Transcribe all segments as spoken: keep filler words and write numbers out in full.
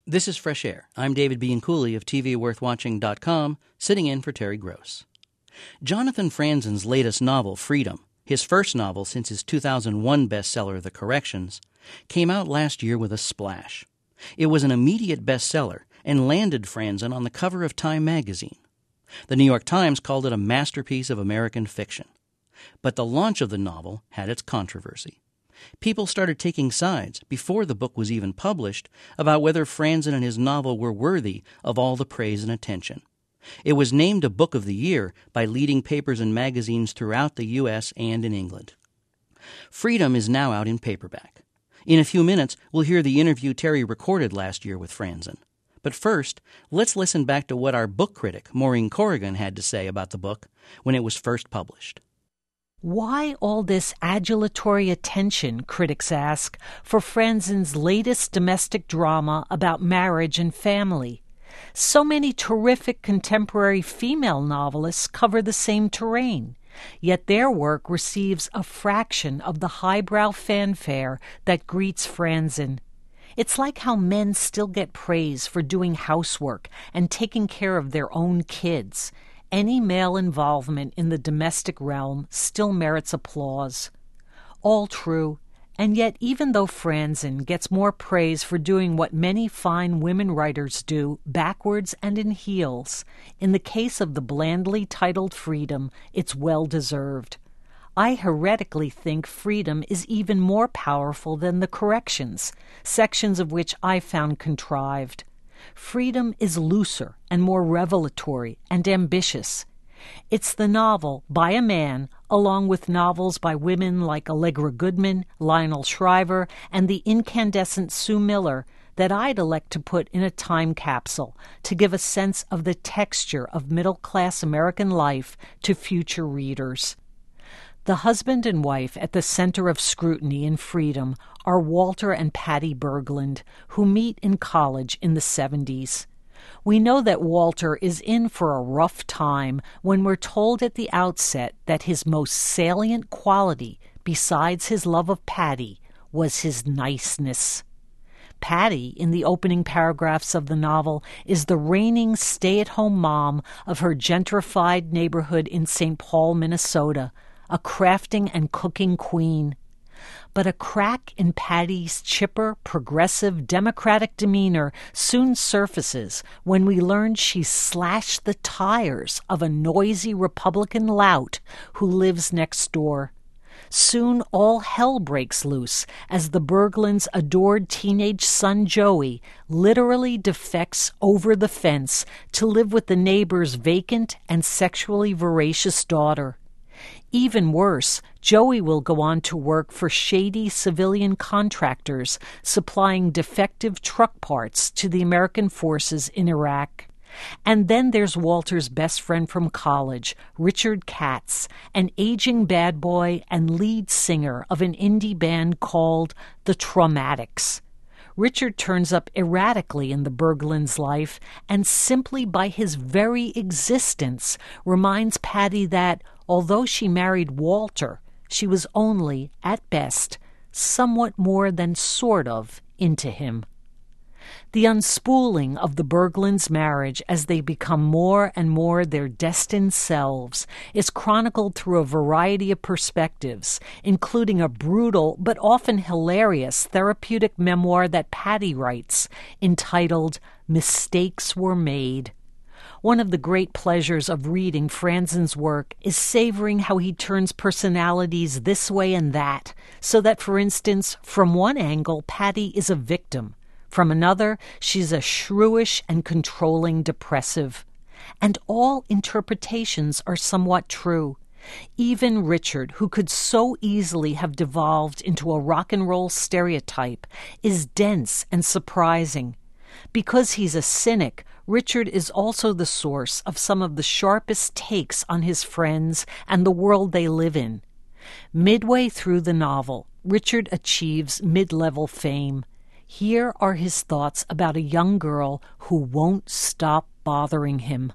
This is Fresh Air. I'm David Bianculli of T V Worth Watching dot com, sitting in for Terry Gross. Jonathan Franzen's latest novel, Freedom, his first novel since his two thousand one bestseller, The Corrections, came out last year with a splash. It was an immediate bestseller and landed Franzen on the cover of Time magazine. The New York Times called it a masterpiece of American fiction. But the launch of the novel had its controversy. People started taking sides, before the book was even published, about whether Franzen and his novel were worthy of all the praise and attention. It was named a Book of the Year by leading papers and magazines throughout the U S and in England. Freedom is now out in paperback. In a few minutes, we'll hear the interview Terry recorded last year with Franzen. But first, let's listen back to what our book critic, Maureen Corrigan, had to say about the book when it was first published. Why all this adulatory attention, critics ask, for Franzen's latest domestic drama about marriage and family? So many terrific contemporary female novelists cover the same terrain, yet their work receives a fraction of the highbrow fanfare that greets Franzen. It's like how men still get praise for doing housework and taking care of their own kids. Any male involvement in the domestic realm still merits applause. All true, and yet even though Franzen gets more praise for doing what many fine women writers do, backwards and in heels, in the case of the blandly titled Freedom, it's well-deserved. I heretically think Freedom is even more powerful than The Corrections, sections of which I found contrived. Freedom is looser and more revelatory and ambitious. It's the novel by a man, along with novels by women like Allegra Goodman, Lionel Shriver, and the incandescent Sue Miller, that I'd elect to put in a time capsule to give a sense of the texture of middle-class American life to future readers. The husband and wife at the center of scrutiny in Freedom are Walter and Patty Berglund, who meet in college in the seventies. We know that Walter is in for a rough time when we're told at the outset that his most salient quality, besides his love of Patty, was his niceness. Patty, in the opening paragraphs of the novel, is the reigning stay-at-home mom of her gentrified neighborhood in Saint Paul, Minnesota, a crafting and cooking queen. But a crack in Patty's chipper, progressive, democratic demeanor soon surfaces when we learn she slashed the tires of a noisy Republican lout who lives next door. Soon all hell breaks loose as the Berglunds' adored teenage son Joey literally defects over the fence to live with the neighbor's vacant and sexually voracious daughter. Even worse, Joey will go on to work for shady civilian contractors supplying defective truck parts to the American forces in Iraq. And then there's Walter's best friend from college, Richard Katz, an aging bad boy and lead singer of an indie band called The Traumatics. Richard turns up erratically in the Berglunds' life and simply by his very existence reminds Patty that, although she married Walter, she was only, at best, somewhat more than sort of into him. The unspooling of the Berglunds' marriage as they become more and more their destined selves is chronicled through a variety of perspectives, including a brutal but often hilarious therapeutic memoir that Patty writes, entitled Mistakes Were Made. One of the great pleasures of reading Franzen's work is savoring how he turns personalities this way and that, so that, for instance, from one angle, Patty is a victim. From another, she's a shrewish and controlling depressive. And all interpretations are somewhat true. Even Richard, who could so easily have devolved into a rock and roll stereotype, is dense and surprising. Because he's a cynic, Richard is also the source of some of the sharpest takes on his friends and the world they live in. Midway through the novel, Richard achieves mid-level fame. Here are his thoughts about a young girl who won't stop bothering him.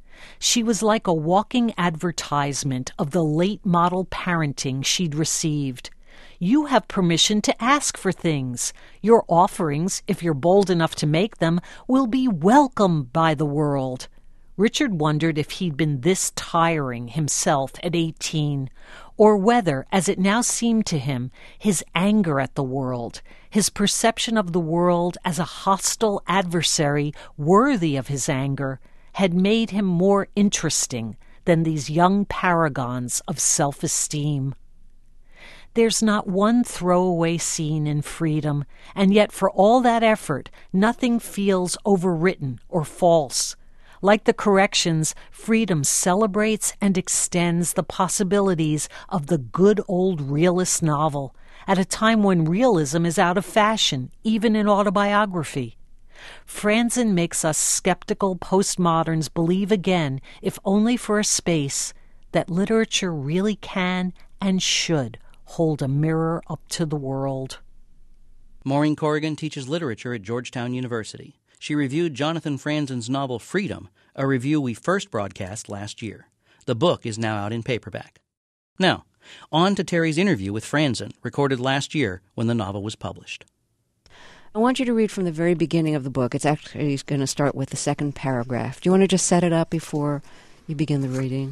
She was like a walking advertisement of the late model parenting she'd received. You have permission to ask for things. Your offerings, if you're bold enough to make them, will be welcomed by the world. Richard wondered if he'd been this tiring himself at eighteen, or whether, as it now seemed to him, his anger at the world, his perception of the world as a hostile adversary worthy of his anger, had made him more interesting than these young paragons of self-esteem. There's not one throwaway scene in Freedom, and yet for all that effort, nothing feels overwritten or false. Like the corrections, Freedom celebrates and extends the possibilities of the good old realist novel at a time when realism is out of fashion, even in autobiography. Franzen makes us skeptical postmoderns believe again, if only for a space, that literature really can and should hold a mirror up to the world. Maureen Corrigan teaches literature at Georgetown University. She reviewed Jonathan Franzen's novel Freedom, a review we first broadcast last year. The book is now out in paperback. Now, on to Terry's interview with Franzen, recorded last year when the novel was published. I want you to read from the very beginning of the book. It's actually going to start with the second paragraph. Do you want to just set it up before you begin the reading?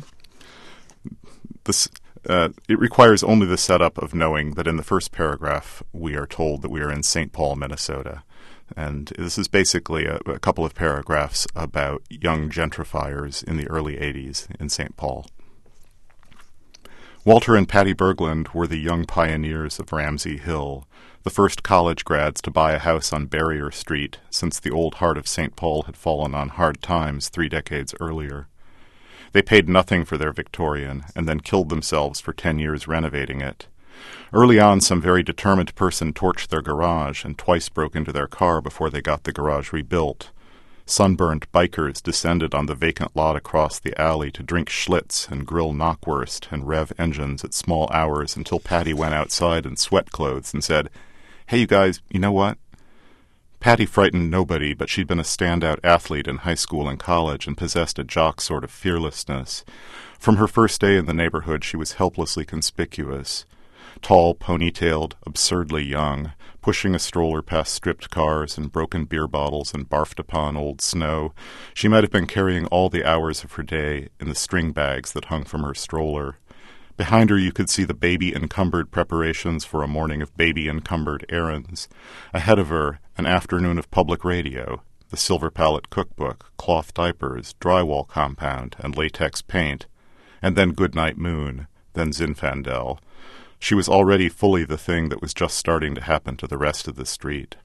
This, uh, it requires only the setup of knowing that in the first paragraph we are told that we are in Saint Paul, Minnesota. And this is basically a, a couple of paragraphs about young gentrifiers in the early eighties in Saint Paul. Walter and Patty Berglund were the young pioneers of Ramsey Hill, the first college grads to buy a house on Barrier Street since the old heart of Saint Paul had fallen on hard times three decades earlier. They paid nothing for their Victorian and then killed themselves for ten years renovating it. Early on, some very determined person torched their garage and twice broke into their car before they got the garage rebuilt. Sunburned bikers descended on the vacant lot across the alley to drink Schlitz and grill knockwurst and rev engines at small hours until Patty went outside in sweat clothes and said, "Hey, you guys, you know what?" Patty frightened nobody, but she'd been a standout athlete in high school and college and possessed a jock sort of fearlessness. From her first day in the neighborhood, she was helplessly conspicuous. Tall, ponytailed, absurdly young, pushing a stroller past stripped cars and broken beer bottles and barfed-upon old snow, she might have been carrying all the hours of her day in the string bags that hung from her stroller. Behind her you could see the baby-encumbered preparations for a morning of baby-encumbered errands. Ahead of her, an afternoon of public radio, the Silver Palette cookbook, cloth diapers, drywall compound, and latex paint, and then Goodnight Moon, then Zinfandel. She was already fully the thing that was just starting to happen to the rest of the street.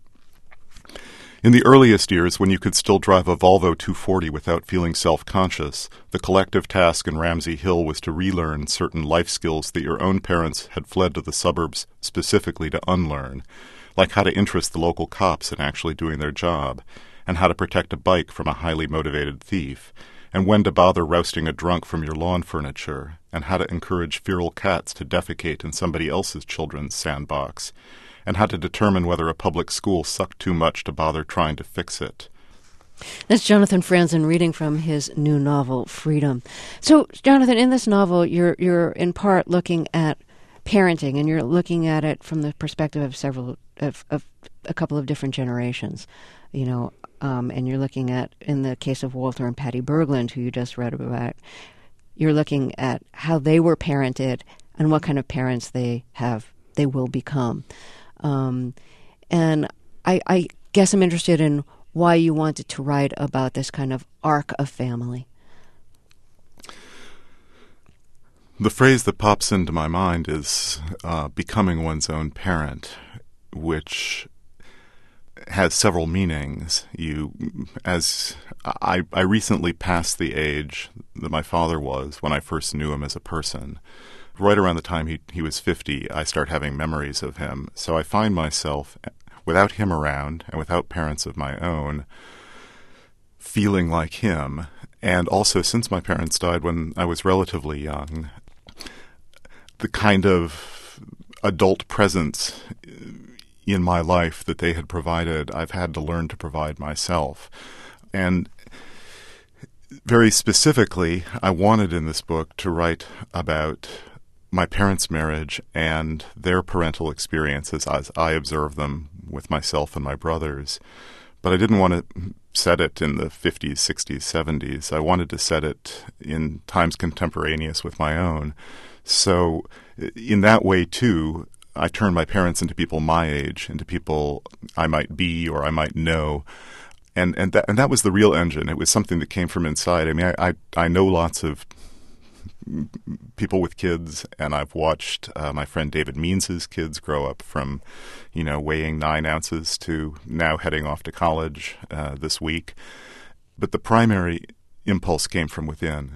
In the earliest years, when you could still drive a Volvo two forty without feeling self-conscious, the collective task in Ramsey Hill was to relearn certain life skills that your own parents had fled to the suburbs specifically to unlearn, like how to interest the local cops in actually doing their job, and how to protect a bike from a highly motivated thief, and when to bother rousting a drunk from your lawn furniture, and how to encourage feral cats to defecate in somebody else's children's sandbox, and how to determine whether a public school sucked too much to bother trying to fix it. That's Jonathan Franzen reading from his new novel, Freedom. So, Jonathan, in this novel, you're you're in part looking at parenting, and you're looking at it from the perspective of several of, of a couple of different generations. You know, um, and you're looking at, in the case of Walter and Patty Berglund, who you just read about, you're looking at how they were parented and what kind of parents they have, they will become. Um, and I, I guess I'm interested in why you wanted to write about this kind of arc of family. The phrase that pops into my mind is uh, becoming one's own parent, which has several meanings. You, as I, I recently passed the age that my father was when I first knew him as a person. Right around the time he he was fifty, I start having memories of him. So I find myself, without him around and without parents of my own, feeling like him. And also, since my parents died when I was relatively young, the kind of adult presence in my life that they had provided, I've had to learn to provide myself. And very specifically, I wanted in this book to write about my parents' marriage and their parental experiences as I observe them with myself and my brothers. But I didn't want to set it in the fifties, sixties, seventies. I wanted to set it in times contemporaneous with my own. So in that way, too, I turned my parents into people my age, into people I might be or I might know. And and that, and that was the real engine. It was something that came from inside. I mean, I, I, I know lots of people with kids, and I've watched uh, my friend David Means's kids grow up from, you know, weighing nine ounces to now heading off to college uh, this week. But the primary impulse came from within.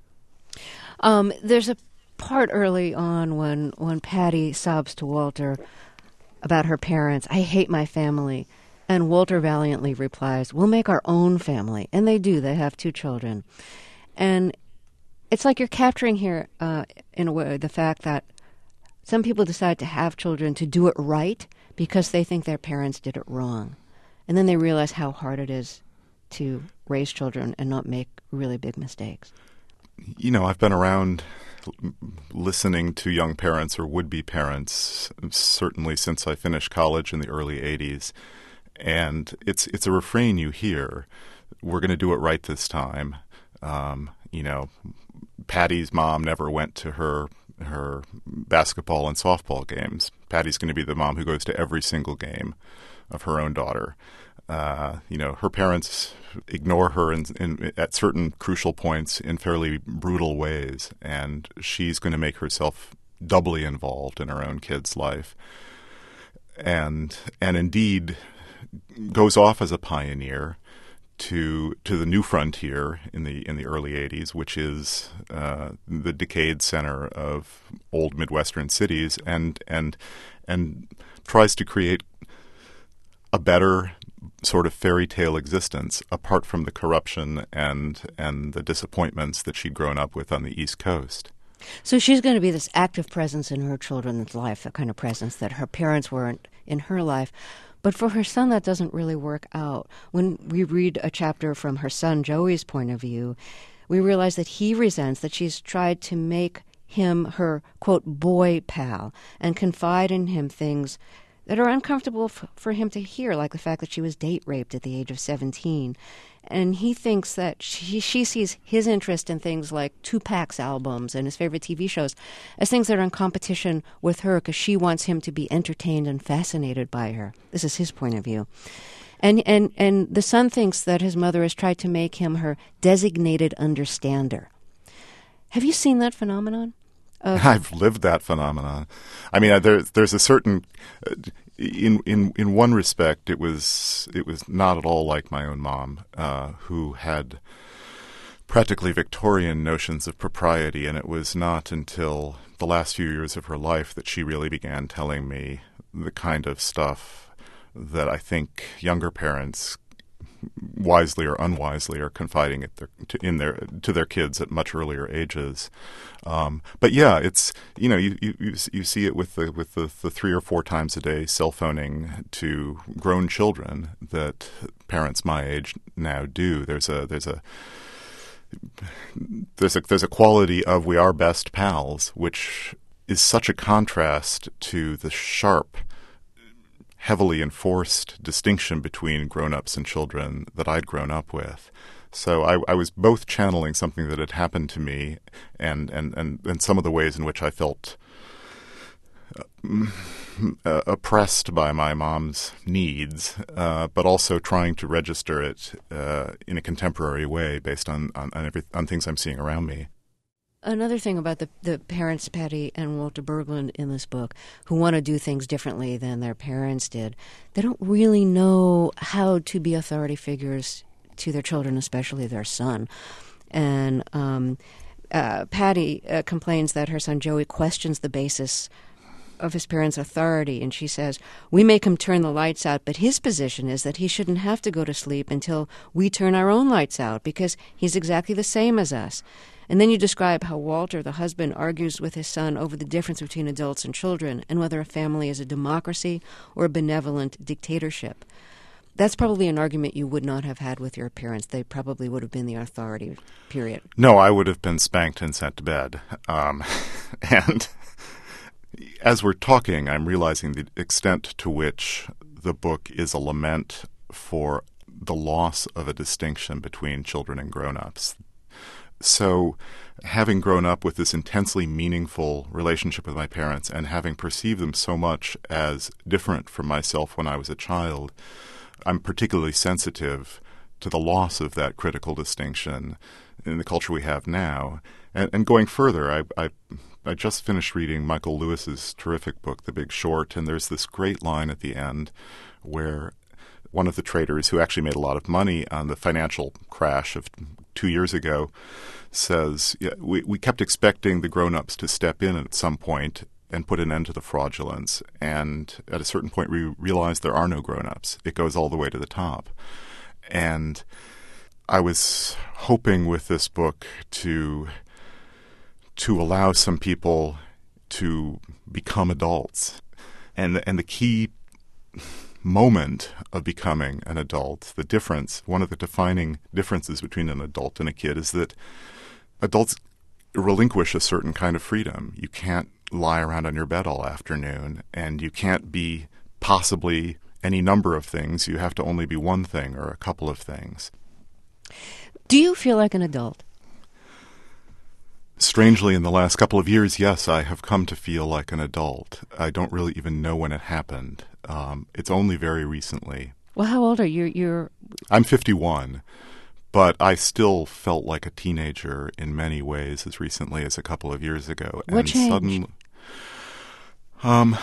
Um, there's a part early on when, when Patty sobs to Walter about her parents, "I hate my family." And Walter valiantly replies, "We'll make our own family." And they do. They have two children. And it's like you're capturing here, uh, in a way, the fact that some people decide to have children to do it right because they think their parents did it wrong. And then they realize how hard it is to raise children and not make really big mistakes. You know, I've been around listening to young parents or would-be parents, certainly since I finished college in the early eighties. And it's it's a refrain you hear. We're going to do it right this time. Um, you know, Patty's mom never went to her her basketball and softball games. Patty's going to be the mom who goes to every single game of her own daughter. Uh, you know, her parents ignore her in, in, at certain crucial points in fairly brutal ways, and she's going to make herself doubly involved in her own kid's life. And and indeed goes off as a pioneer to to the new frontier in the in the early eighties, which is uh, the decayed center of old Midwestern cities, and and and tries to create a better sort of fairy tale existence apart from the corruption and and the disappointments that she'd grown up with on the East Coast. So she's going to be this active presence in her children's life, the kind of presence that her parents weren't in her life. But for her son, that doesn't really work out. When we read a chapter from her son Joey's point of view, we realize that he resents that she's tried to make him her, quote, boy pal, and confide in him things that are uncomfortable f- for him to hear, like the fact that she was date raped at the age of seventeen. And he thinks that she, she sees his interest in things like Tupac's albums and his favorite T V shows as things that are in competition with her because she wants him to be entertained and fascinated by her. This is his point of view. And, and, and the son thinks that his mother has tried to make him her designated understander. Have you seen that phenomenon? Of- I've lived that phenomenon. I mean, there, there's a certain... Uh, In in in one respect, it was it was not at all like my own mom, uh, who had practically Victorian notions of propriety, and it was not until the last few years of her life that she really began telling me the kind of stuff that I think younger parents, wisely or unwisely, are confiding at their, to, in their to their kids at much earlier ages. Um, but yeah, it's you know you, you you see it with the with the, the three or four times a day cell phoning to grown children that parents my age now do. There's a there's a there's a there's a quality of we are best pals, which is such a contrast to the sharp, heavily enforced distinction between grown-ups and children that I'd grown up with. So I, I was both channeling something that had happened to me and, and, and, and some of the ways in which I felt uh, oppressed by my mom's needs, uh, but also trying to register it uh, in a contemporary way based on, on, on, every, on things I'm seeing around me. Another thing about the, the parents, Patty and Walter Berglund, in this book, who want to do things differently than their parents did, they don't really know how to be authority figures to their children, especially their son. And um, uh, Patty uh, complains that her son Joey questions the basis of his parents' authority, and she says, "We make him turn the lights out, but his position is that he shouldn't have to go to sleep until we turn our own lights out because he's exactly the same as us." And then you describe how Walter, the husband, argues with his son over the difference between adults and children and whether a family is a democracy or a benevolent dictatorship. That's probably an argument you would not have had with your parents. They probably would have been the authority, period. No, I would have been spanked and sent to bed. Um, and As we're talking, I'm realizing the extent to which the book is a lament for the loss of a distinction between children and grown-ups. So, having grown up with this intensely meaningful relationship with my parents and having perceived them so much as different from myself when I was a child, I'm particularly sensitive to the loss of that critical distinction in the culture we have now. And, and going further, I, I I just finished reading Michael Lewis's terrific book, The Big Short, and there's this great line at the end where one of the traders who actually made a lot of money on the financial crash of two years ago says, yeah, we, we kept expecting the grown-ups to step in at some point and put an end to the fraudulence. And at a certain point, we realized there are no grown-ups. It goes all the way to the top. And I was hoping with this book to to allow some people to become adults. And, and the key moment of becoming an adult, the difference, one of the defining differences between an adult and a kid is that adults relinquish a certain kind of freedom. You can't lie around on your bed all afternoon, and you can't be possibly any number of things. You have to only be one thing or a couple of things. Do you feel like an adult? Strangely, in the last couple of years, yes, I have come to feel like an adult. I don't really even know when it happened. Um, it's only very recently. Well, how old are you? You're... I'm fifty-one, but I still felt like a teenager in many ways as recently as a couple of years ago. What and changed? Suddenly, um,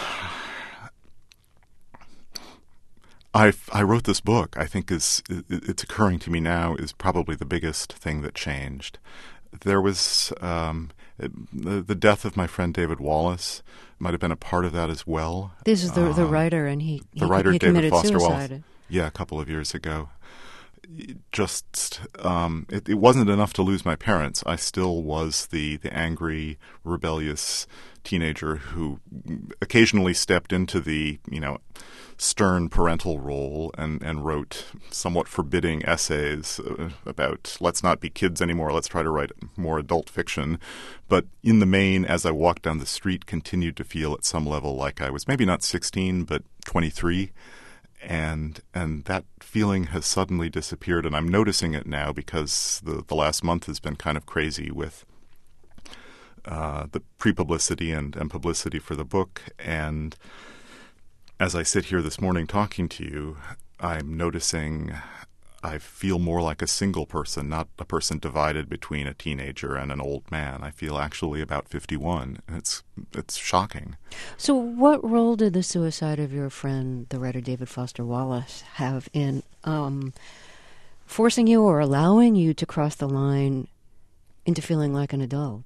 I I wrote this book. I think is it, it's occurring to me now is probably the biggest thing that changed. There was um, the, the death of my friend David Wallace might have been a part of that as well. This is the the Um, writer, and he, he, the writer he David committed Foster suicide. Wallace. Yeah, a couple of years ago. Just um, it, it wasn't enough to lose my parents. I still was the the angry, rebellious teenager who occasionally stepped into the you know stern parental role and, and wrote somewhat forbidding essays uh, about let's not be kids anymore, let's try to write more adult fiction. But in the main, as I walked down the street, continued to feel at some level like I was maybe not sixteen, but twenty-three. And and that feeling has suddenly disappeared, and I'm noticing it now because the, the last month has been kind of crazy with uh, the pre-publicity and, and publicity for the book. And as I sit here this morning talking to you, I'm noticing I feel more like a single person, not a person divided between a teenager and an old man. I feel actually about fifty-one, and it's it's shocking. So what role did the suicide of your friend, the writer David Foster Wallace, have in um, forcing you or allowing you to cross the line into feeling like an adult?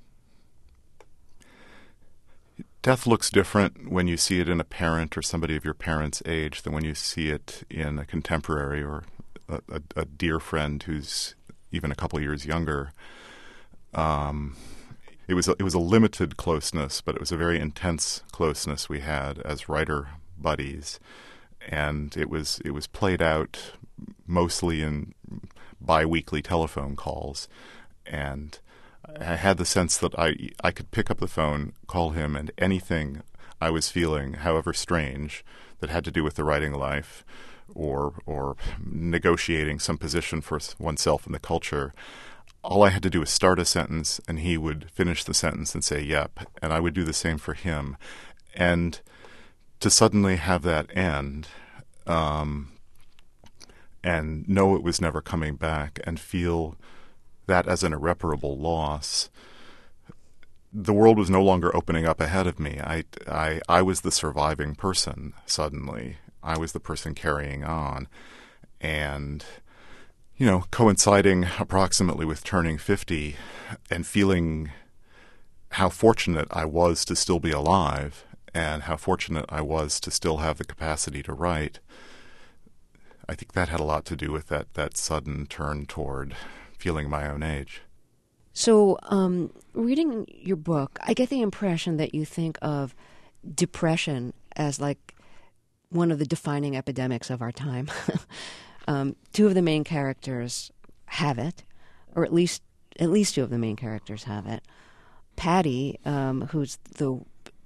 Death looks different when you see it in a parent or somebody of your parents' age than when you see it in a contemporary or a, a, a dear friend who's even a couple of years younger. Um, it was a, it was a limited closeness, but it was a very intense closeness we had as writer buddies, and it was it was played out mostly in bi-weekly telephone calls, and I had the sense that I I could pick up the phone, call him, and anything I was feeling, however strange, that had to do with the writing life or or negotiating some position for oneself in the culture, all I had to do was start a sentence, and he would finish the sentence and say, yep, and I would do the same for him. And to suddenly have that end um, and know it was never coming back and feel that as an irreparable loss, the world was no longer opening up ahead of me. I, I, I was the surviving person suddenly. I was the person carrying on. And, you know, coinciding approximately with turning fifty and feeling how fortunate I was to still be alive and how fortunate I was to still have the capacity to write, I think that had a lot to do with that, that sudden turn toward feeling my own age. So, um, reading your book, I get the impression that you think of depression as like one of the defining epidemics of our time. um, two of the main characters have it, or at least at least two of the main characters have it. Patty, um, who's the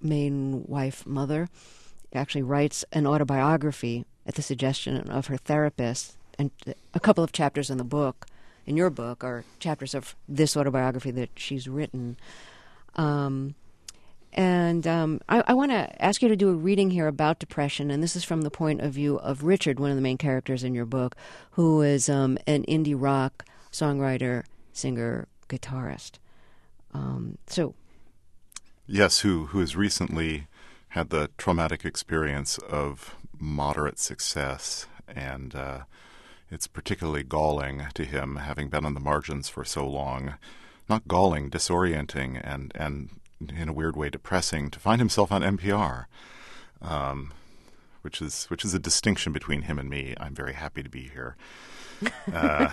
main wife, mother, actually writes an autobiography at the suggestion of her therapist. And a couple of chapters in the book, in your book, are chapters of this autobiography that she's written. Um, and um, I, I want to ask you to do a reading here about depression, and this is from the point of view of Richard, one of the main characters in your book, who is um, an indie rock songwriter, singer, guitarist. Um, so, yes, who who has recently had the traumatic experience of moderate success, and uh, it's particularly galling to him, having been on the margins for so long. Not galling, disorienting, and, and in a weird way depressing, to find himself on N P R, um, which is which is a distinction between him and me. I'm very happy to be here. Uh,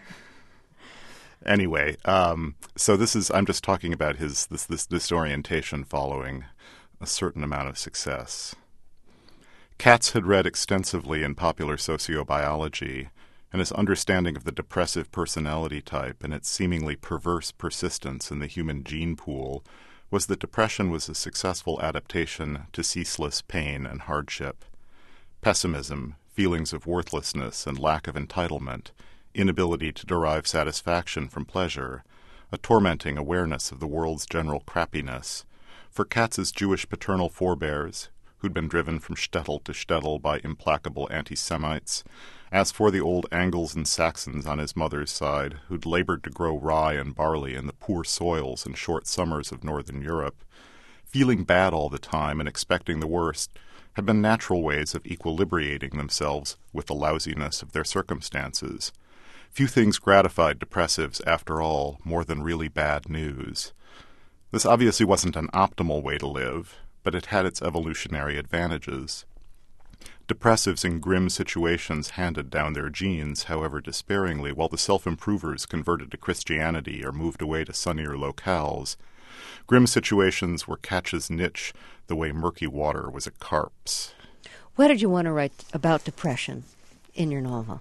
anyway, um, so this is I'm just talking about his this this disorientation following a certain amount of success. Katz had read extensively in popular sociobiology, and his understanding of the depressive personality type and its seemingly perverse persistence in the human gene pool was that depression was a successful adaptation to ceaseless pain and hardship. Pessimism, feelings of worthlessness and lack of entitlement, inability to derive satisfaction from pleasure, a tormenting awareness of the world's general crappiness. For Katz's Jewish paternal forebears, who'd been driven from shtetl to shtetl by implacable anti-Semites, as for the old Angles and Saxons on his mother's side, who'd labored to grow rye and barley in the poor soils and short summers of northern Europe, feeling bad all the time and expecting the worst had been natural ways of equilibrating themselves with the lousiness of their circumstances. Few things gratified depressives, after all, more than really bad news. This obviously wasn't an optimal way to live, but it had its evolutionary advantages. Depressives in grim situations handed down their genes, however despairingly, while the self-improvers converted to Christianity or moved away to sunnier locales. Grim situations were Katch's niche, the way murky water was a carp's. Why did you want to write about depression in your novel?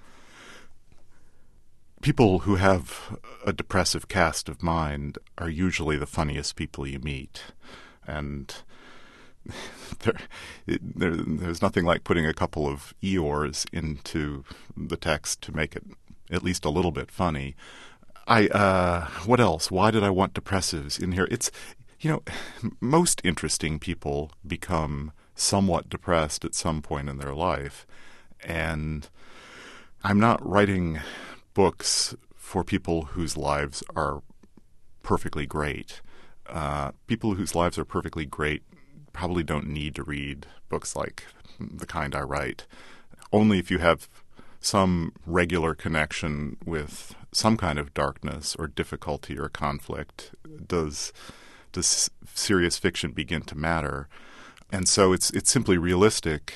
People who have a depressive cast of mind are usually the funniest people you meet. And there, it, there, there's nothing like putting a couple of Eeyores into the text to make it at least a little bit funny. I, uh, what else? Why did I want depressives in here? It's, you know, most interesting people become somewhat depressed at some point in their life. And I'm not writing books for people whose lives are perfectly great. Uh, people whose lives are perfectly great probably don't need to read books like the kind I write. Only if you have some regular connection with some kind of darkness or difficulty or conflict does does serious fiction begin to matter. And so it's it's simply realistic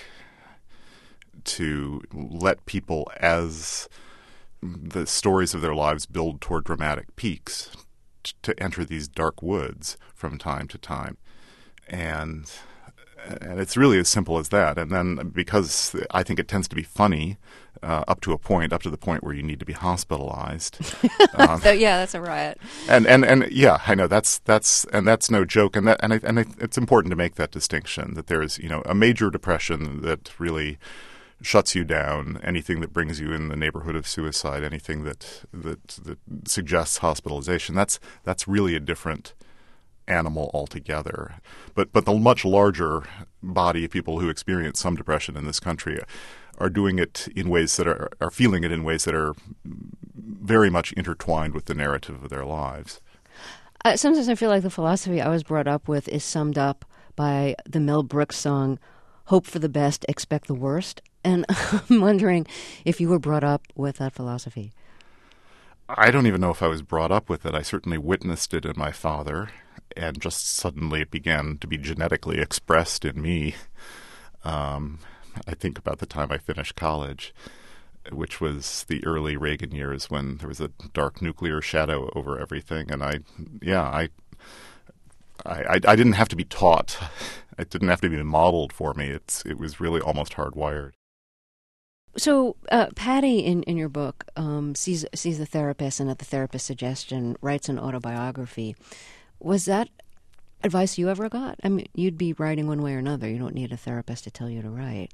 to let people, as the stories of their lives build toward dramatic peaks, t- to enter these dark woods from time to time. And and it's really as simple as that. And then because I think it tends to be funny uh, up to a point, up to the point where you need to be hospitalized. Um, so yeah, that's a riot. And, and and yeah, I know that's that's and that's no joke. And that and I, and I, it's important to make that distinction, that there is, you know, a major depression that really shuts you down, anything that brings you in the neighborhood of suicide, anything that that, that suggests hospitalization. That's that's really a different animal altogether. But but the much larger body of people who experience some depression in this country are doing it in ways that are are feeling it in ways that are very much intertwined with the narrative of their lives. Uh, sometimes I feel like the philosophy I was brought up with is summed up by the Mel Brooks song, "Hope for the best, expect the worst." And I'm wondering if you were brought up with that philosophy. I don't even know if I was brought up with it. I certainly witnessed it in my father, and just suddenly it began to be genetically expressed in me. Um, I think about the time I finished college, which was the early Reagan years when there was a dark nuclear shadow over everything. And I, yeah, I, I, I didn't have to be taught. It didn't have to be modeled for me. It's it was really almost hardwired. So uh, Patty, in, in your book, um, sees sees the therapist, and at the therapist's suggestion, writes an autobiography. Was that advice you ever got? I mean, you'd be writing one way or another. You don't need a therapist to tell you to write.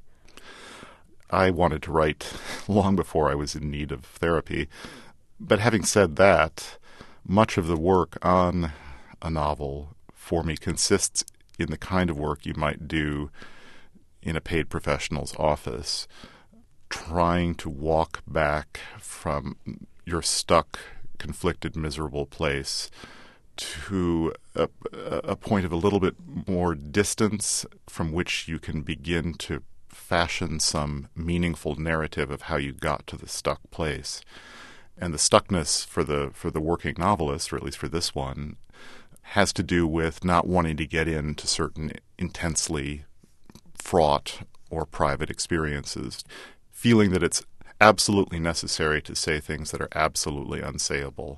I wanted to write long before I was in need of therapy. But having said that, much of the work on a novel for me consists in the kind of work you might do in a paid professional's office, trying to walk back from your stuck, conflicted, miserable place to a, a point of a little bit more distance from which you can begin to fashion some meaningful narrative of how you got to the stuck place. And the stuckness for the for the working novelist, or at least for this one, has to do with not wanting to get into certain intensely fraught or private experiences, feeling that it's absolutely necessary to say things that are absolutely unsayable.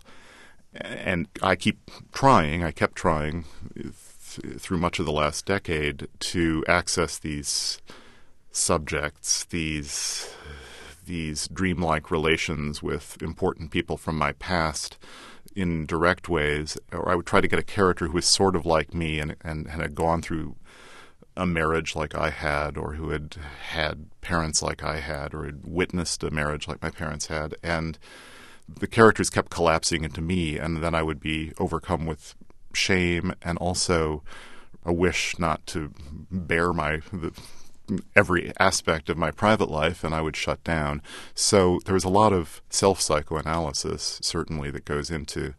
And I keep trying, I kept trying th- through much of the last decade to access these subjects, these these dreamlike relations with important people from my past in direct ways. Or I would try to get a character who was sort of like me and, and, and had gone through a marriage like I had, or who had had parents like I had, or had witnessed a marriage like my parents had. And the characters kept collapsing into me, and then I would be overcome with shame and also a wish not to bear my the, every aspect of my private life, and I would shut down. So there was a lot of self-psychoanalysis, certainly, that goes into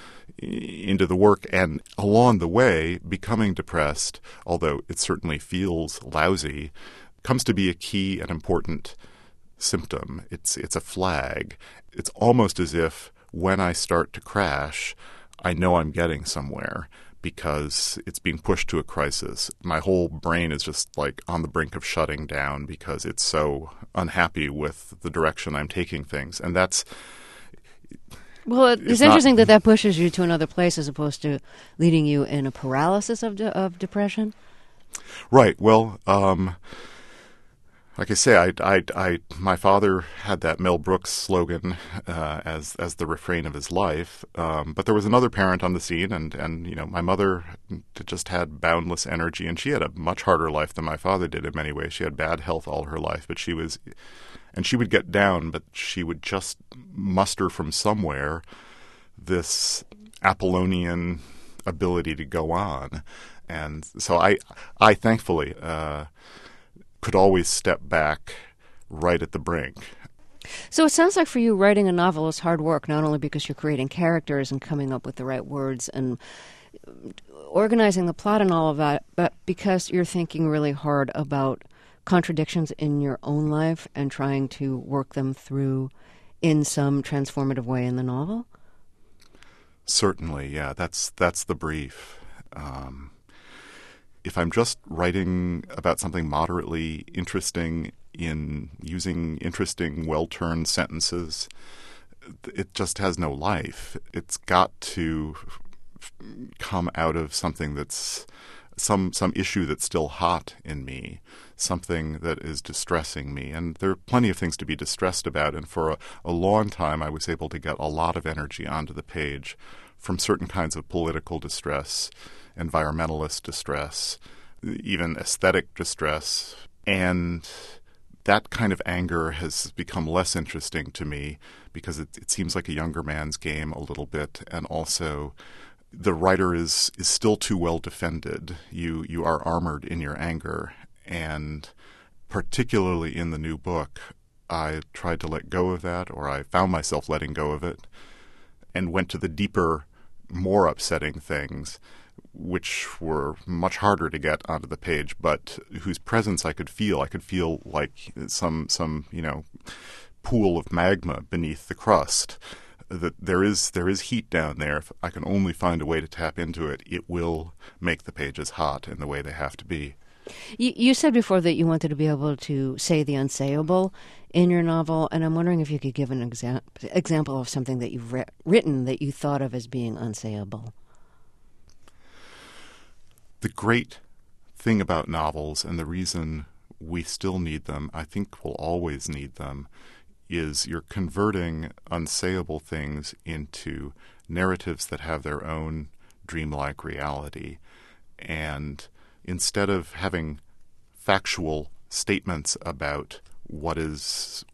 into the work, and along the way, becoming depressed, although it certainly feels lousy, comes to be a key and important symptom. It's it's a flag. It's almost as if when I start to crash, I know I'm getting somewhere because it's being pushed to a crisis. My whole brain is just like on the brink of shutting down because it's so unhappy with the direction I'm taking things. And that's... Well, it's, it's interesting not, that that pushes you to another place as opposed to leading you in a paralysis of de- of depression. Right. Well, um, like I say, I, I, I, my father had that Mel Brooks slogan uh, as as the refrain of his life. Um, but there was another parent on the scene, and, and you know, my mother just had boundless energy, and she had a much harder life than my father did in many ways. She had bad health all her life, but she was, and she would get down, but she would just muster from somewhere this Apollonian ability to go on. And so I, I thankfully. Uh, could always step back right at the brink. So it sounds like for you, writing a novel is hard work, not only because you're creating characters and coming up with the right words and organizing the plot and all of that, but because you're thinking really hard about contradictions in your own life and trying to work them through in some transformative way in the novel? Certainly, yeah. That's that's the brief. Um, If I'm just writing about something moderately interesting in using interesting, well-turned sentences, it just has no life. It's got to come out of something that's some some issue that's still hot in me, something that is distressing me. And there are plenty of things to be distressed about. And for a, a long time, I was able to get a lot of energy onto the page from certain kinds of political distress, environmentalist distress, even aesthetic distress. And that kind of anger has become less interesting to me because it, it seems like a younger man's game a little bit. And also the writer is, is still too well defended. You, you are armored in your anger. And particularly in the new book, I tried to let go of that, or I found myself letting go of it, and went to the deeper, more upsetting things, which were much harder to get onto the page, but whose presence I could feel. I could feel like some, some you know, pool of magma beneath the crust. That there is there is heat down there. If I can only find a way to tap into it, it will make the pages hot in the way they have to be. You, you said before that you wanted to be able to say the unsayable in your novel, and I'm wondering if you could give an exa- example of something that you've re- written that you thought of as being unsayable. The great thing about novels, and the reason we still need them, I think we'll always need them, is you're converting unsayable things into narratives that have their own dreamlike reality. And instead of having factual statements about what is...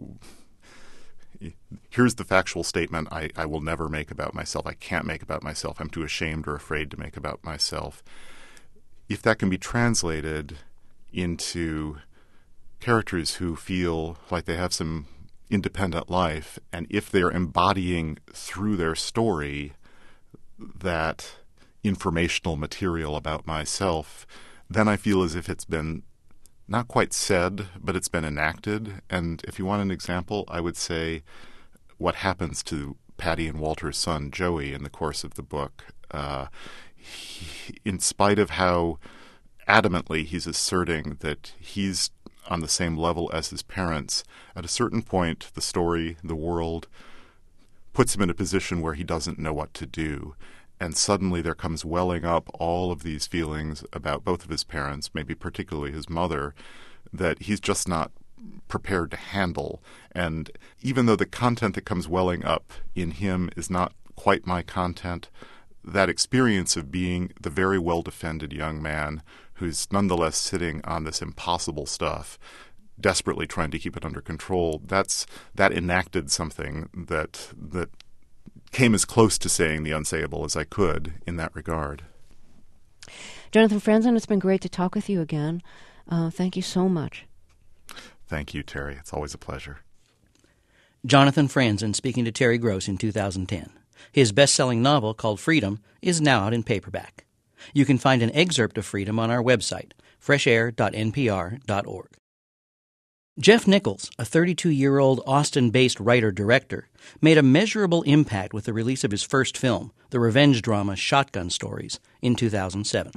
Here's the factual statement I, I will never make about myself. I can't make about myself. I'm too ashamed or afraid to make about myself. If that can be translated into characters who feel like they have some independent life, and if they're embodying through their story that informational material about myself, then I feel as if it's been not quite said, but it's been enacted. And if you want an example, I would say what happens to Patty and Walter's son, Joey, in the course of the book. Uh, he, in spite of how adamantly he's asserting that he's on the same level as his parents, at a certain point, the story, the world, puts him in a position where he doesn't know what to do. And suddenly there comes welling up all of these feelings about both of his parents, maybe particularly his mother, that he's just not prepared to handle. And even though the content that comes welling up in him is not quite my content, that experience of being the very well-defended young man who's nonetheless sitting on this impossible stuff, desperately trying to keep it under control, that's that enacted something that that came as close to saying the unsayable as I could in that regard. Jonathan Franzen, it's been great to talk with you again. Uh, thank you so much. Thank you, Terry. It's always a pleasure. Jonathan Franzen speaking to Terry Gross in two thousand ten. His best-selling novel, called Freedom, is now out in paperback. You can find an excerpt of Freedom on our website, fresh air dot n p r dot org. Jeff Nichols, a thirty-two-year-old Austin-based writer-director, made a measurable impact with the release of his first film, the revenge drama Shotgun Stories, in two thousand seven.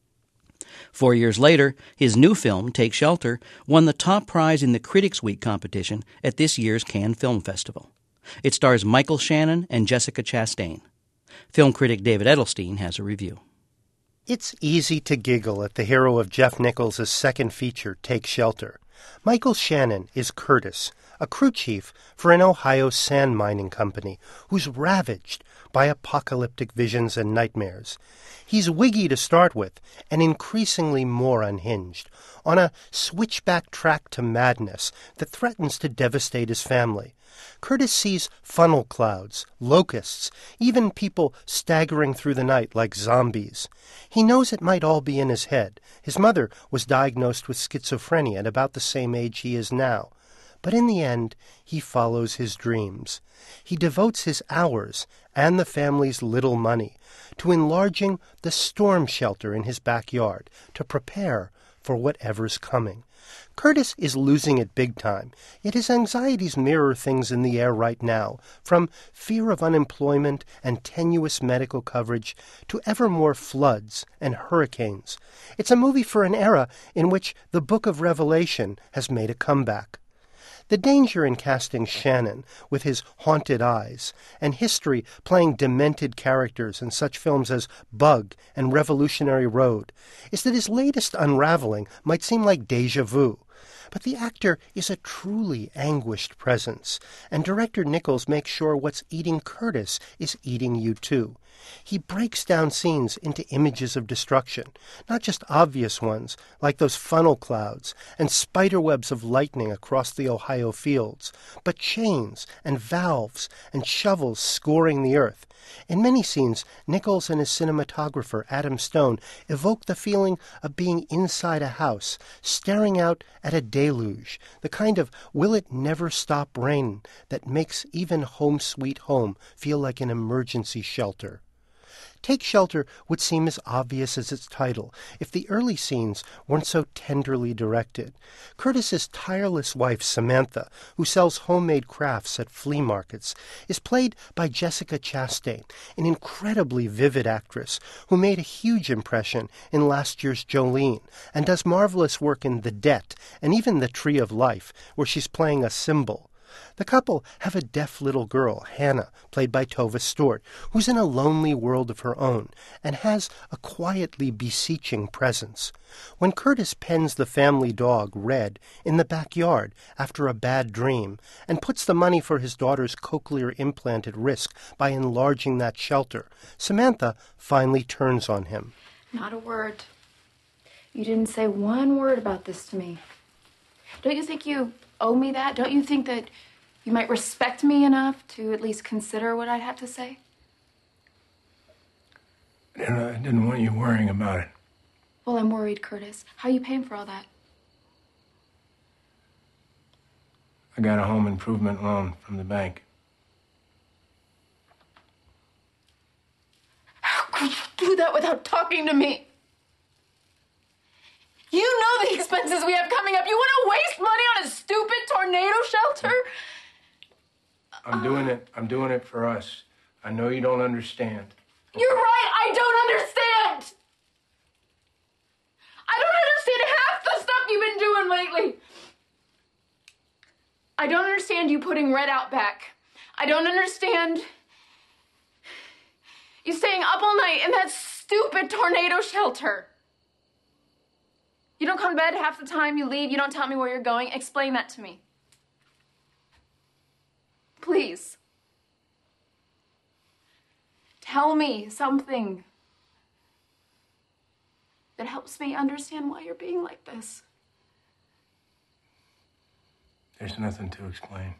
Four years later, his new film, Take Shelter, won the top prize in the Critics' Week competition at this year's Cannes Film Festival. It stars Michael Shannon and Jessica Chastain. Film critic David Edelstein has a review. It's easy to giggle at the hero of Jeff Nichols' second feature, Take Shelter. Michael Shannon is Curtis, a crew chief for an Ohio sand mining company who's ravaged by apocalyptic visions and nightmares. He's wiggy to start with and increasingly more unhinged, on a switchback track to madness that threatens to devastate his family. Curtis sees funnel clouds, locusts, even people staggering through the night like zombies. He knows it might all be in his head. His mother was diagnosed with schizophrenia at about the same age he is now. But in the end, he follows his dreams. He devotes his hours and the family's little money to enlarging the storm shelter in his backyard to prepare for whatever's coming. Curtis is losing it big time, yet his anxieties mirror things in the air right now, from fear of unemployment and tenuous medical coverage to ever more floods and hurricanes. It's a movie for an era in which the Book of Revelation has made a comeback. The danger in casting Shannon with his haunted eyes, and history playing demented characters in such films as Bug and Revolutionary Road, is that his latest unraveling might seem like déjà vu. But the actor is a truly anguished presence, and director Nichols makes sure what's eating Curtis is eating you too. He breaks down scenes into images of destruction, not just obvious ones, like those funnel clouds and spiderwebs of lightning across the Ohio fields, but chains and valves and shovels scoring the earth. In many scenes, Nichols and his cinematographer, Adam Stone, evoke the feeling of being inside a house, staring out at a deluge, the kind of will-it-never-stop rain that makes even Home Sweet Home feel like an emergency shelter. Take Shelter would seem as obvious as its title if the early scenes weren't so tenderly directed. Curtis's tireless wife, Samantha, who sells homemade crafts at flea markets, is played by Jessica Chastain, an incredibly vivid actress who made a huge impression in last year's Jolene and does marvelous work in The Debt and even The Tree of Life, where she's playing a symbol. The couple have a deaf little girl, Hannah, played by Tova Stewart, who's in a lonely world of her own and has a quietly beseeching presence. When Curtis pens the family dog, Red, in the backyard after a bad dream and puts the money for his daughter's cochlear implant at risk by enlarging that shelter, Samantha finally turns on him. Not a word. You didn't say one word about this to me. Don't you think you owe me that? Don't you think that you might respect me enough to at least consider what I'd have to say? I didn't, I didn't want you worrying about it. Well, I'm worried, Curtis. How are you paying for all that? I got a home improvement loan from the bank. How could you do that without talking to me? You know the expenses we have coming up. You want to waste money on a stupid tornado shelter? I'm doing it. I'm doing it for us. I know you don't understand. You're right. I don't understand. I don't understand half the stuff you've been doing lately. I don't understand you putting Red out back. I don't understand you staying up all night in that stupid tornado shelter. You don't come to bed half the time, you leave, you don't tell me where you're going. Explain that to me. Please. Tell me something that helps me understand why you're being like this. There's nothing to explain.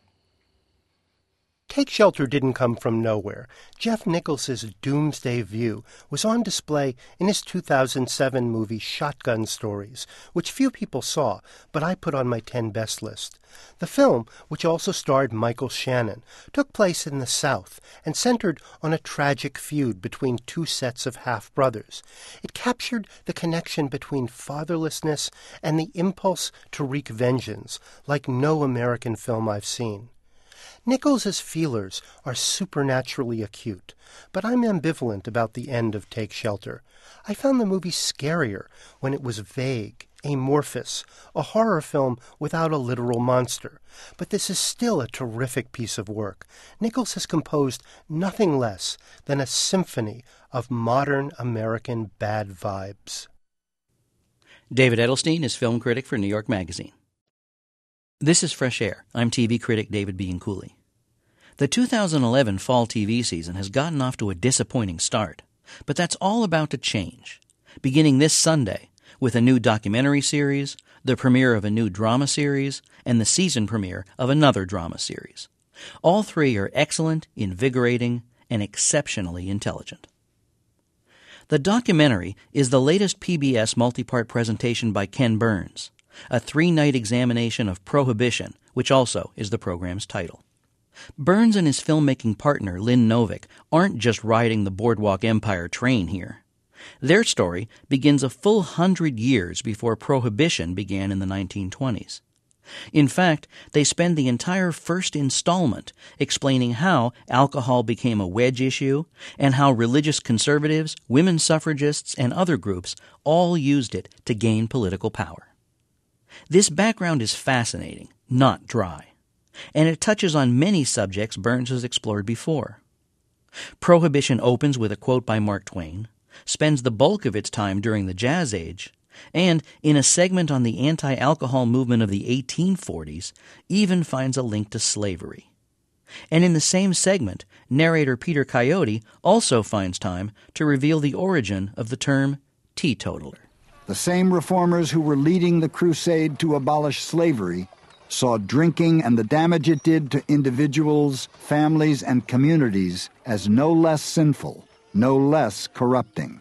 Take Shelter didn't come from nowhere. Jeff Nichols' doomsday view was on display in his two thousand seven movie Shotgun Stories, which few people saw, but I put on my ten best list. The film, which also starred Michael Shannon, took place in the South and centered on a tragic feud between two sets of half-brothers. It captured the connection between fatherlessness and the impulse to wreak vengeance, like no American film I've seen. Nichols' feelers are supernaturally acute, but I'm ambivalent about the end of Take Shelter. I found the movie scarier when it was vague, amorphous, a horror film without a literal monster. But this is still a terrific piece of work. Nichols has composed nothing less than a symphony of modern American bad vibes. David Edelstein is film critic for New York Magazine. This is Fresh Air. I'm T V critic David Bianculli. The two thousand eleven fall T V season has gotten off to a disappointing start, but that's all about to change. Beginning this Sunday, with a new documentary series, the premiere of a new drama series, and the season premiere of another drama series. All three are excellent, invigorating, and exceptionally intelligent. The documentary is the latest P B S multi-part presentation by Ken Burns, a three-night examination of Prohibition, which also is the program's title. Burns and his filmmaking partner, Lynn Novick, aren't just riding the Boardwalk Empire train here. Their story begins a full hundred years before Prohibition began in the nineteen twenties. In fact, they spend the entire first installment explaining how alcohol became a wedge issue and how religious conservatives, women suffragists, and other groups all used it to gain political power. This background is fascinating, not dry, and it touches on many subjects Burns has explored before. Prohibition opens with a quote by Mark Twain, spends the bulk of its time during the Jazz Age, and, in a segment on the anti-alcohol movement of the eighteen forties, even finds a link to slavery. And in the same segment, narrator Peter Coyote also finds time to reveal the origin of the term teetotaler. The same reformers who were leading the crusade to abolish slavery saw drinking and the damage it did to individuals, families, and communities as no less sinful, no less corrupting.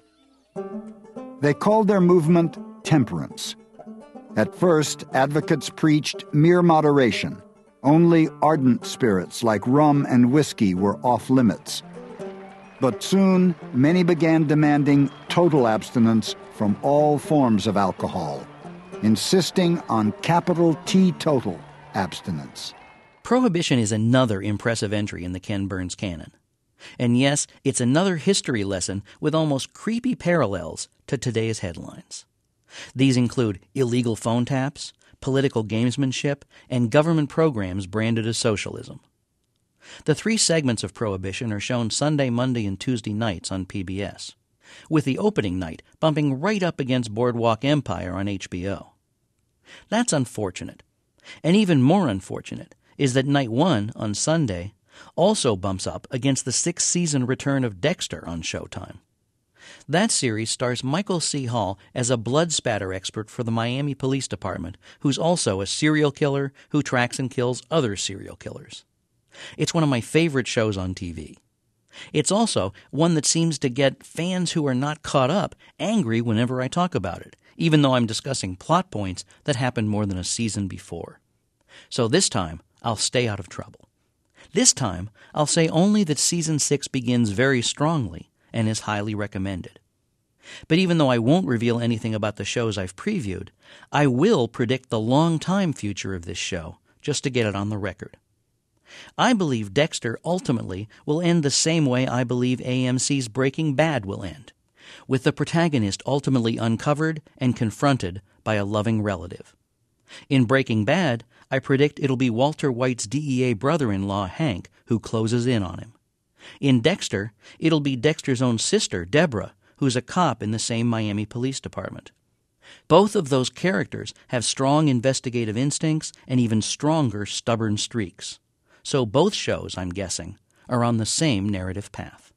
They called their movement temperance. At first, advocates preached mere moderation. Only ardent spirits like rum and whiskey were off limits. But soon, many began demanding total abstinence from all forms of alcohol, insisting on capital T total abstinence. Prohibition is another impressive entry in the Ken Burns canon. And yes, it's another history lesson with almost creepy parallels to today's headlines. These include illegal phone taps, political gamesmanship, and government programs branded as socialism. The three segments of Prohibition are shown Sunday, Monday, and Tuesday nights on P B S, with the opening night bumping right up against Boardwalk Empire on H B O. That's unfortunate. And even more unfortunate is that night one on Sunday also bumps up against the sixth season return of Dexter on Showtime. That series stars Michael C. Hall as a blood spatter expert for the Miami Police Department, who's also a serial killer who tracks and kills other serial killers. It's one of my favorite shows on T V. It's also one that seems to get fans who are not caught up angry whenever I talk about it, even though I'm discussing plot points that happened more than a season before. So this time, I'll stay out of trouble. This time, I'll say only that Season six begins very strongly and is highly recommended. But even though I won't reveal anything about the shows I've previewed, I will predict the long-time future of this show, just to get it on the record. I believe Dexter ultimately will end the same way I believe A M C's Breaking Bad will end, with the protagonist ultimately uncovered and confronted by a loving relative. In Breaking Bad, I predict it'll be Walter White's D E A brother-in-law, Hank, who closes in on him. In Dexter, it'll be Dexter's own sister, Deborah, who's a cop in the same Miami Police Department. Both of those characters have strong investigative instincts and even stronger stubborn streaks. So both shows, I'm guessing, are on the same narrative path.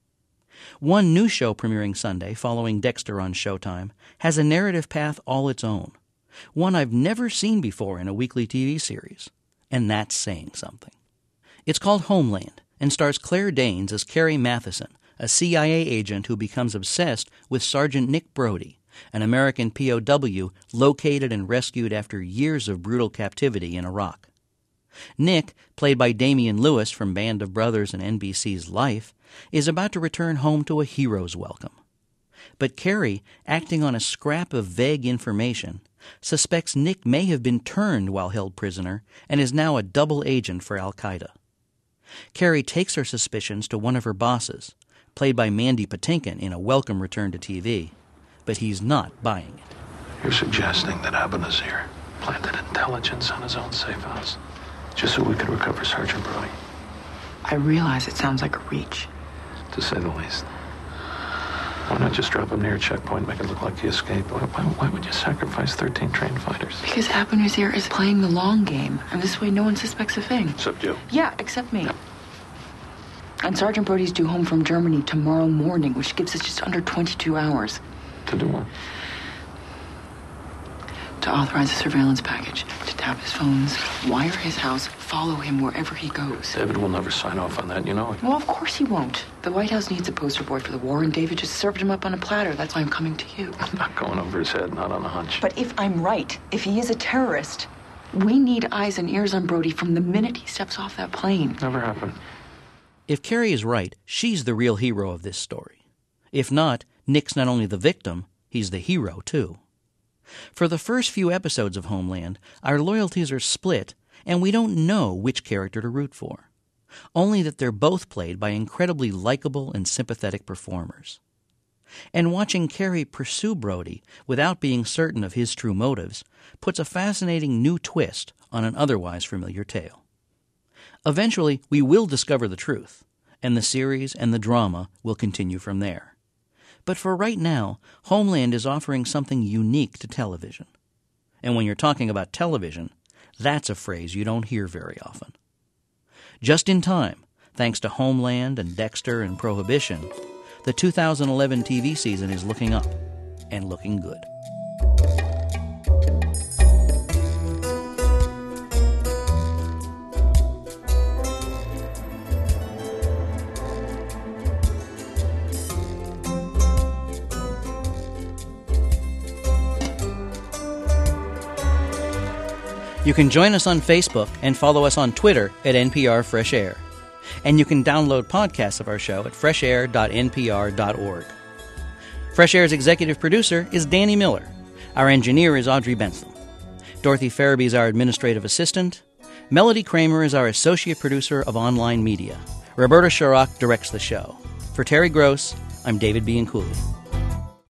One new show premiering Sunday, following Dexter on Showtime, has a narrative path all its own, one I've never seen before in a weekly T V series, and that's saying something. It's called Homeland, and stars Claire Danes as Carrie Matheson, a C I A agent who becomes obsessed with Sergeant Nick Brody, an American P O W located and rescued after years of brutal captivity in Iraq. Nick, played by Damian Lewis from Band of Brothers and N B C's Life, is about to return home to a hero's welcome. But Carrie, acting on a scrap of vague information, suspects Nick may have been turned while held prisoner and is now a double agent for Al-Qaeda. Carrie takes her suspicions to one of her bosses, played by Mandy Patinkin in a welcome return to T V, but he's not buying it. You're suggesting that Abu Nazir planted intelligence on his own safe house, just so we could recover Sergeant Brody? I realize it sounds like a reach. To say the least. Why not just drop him near a checkpoint, make it look like he escaped? Why, why, why would you sacrifice thirteen trained fighters? Because Abu Nazir is playing the long game, and this way no one suspects a thing. Except you. Yeah, except me. Yep. And Sergeant Brody's due home from Germany tomorrow morning, which gives us just under twenty-two hours. To do what? To authorize a surveillance package, to tap his phones, wire his house, follow him wherever he goes. David will never sign off on that, you know it. Well, of course he won't. The White House needs a poster boy for the war, and David just served him up on a platter. That's why I'm coming to you. I'm not going over his head, not on a hunch. But if I'm right, if he is a terrorist, we need eyes and ears on Brody from the minute he steps off that plane. Never happened. If Carrie is right, she's the real hero of this story. If not, Nick's not only the victim, he's the hero, too. For the first few episodes of Homeland, our loyalties are split, and we don't know which character to root for. Only that they're both played by incredibly likable and sympathetic performers. And watching Carrie pursue Brody without being certain of his true motives puts a fascinating new twist on an otherwise familiar tale. Eventually, we will discover the truth, and the series and the drama will continue from there. But for right now, Homeland is offering something unique to television. And when you're talking about television, that's a phrase you don't hear very often. Just in time, thanks to Homeland and Dexter and Prohibition, the two thousand eleven T V season is looking up, and looking good. You can join us on Facebook and follow us on Twitter at N P R Fresh Air. And you can download podcasts of our show at fresh air dot n p r dot org. Fresh Air's executive producer is Danny Miller. Our engineer is Audrey Benson. Dorothy Farabee is our administrative assistant. Melody Kramer is our associate producer of online media. Roberta Shorrock directs the show. For Terry Gross, I'm David Bianculli.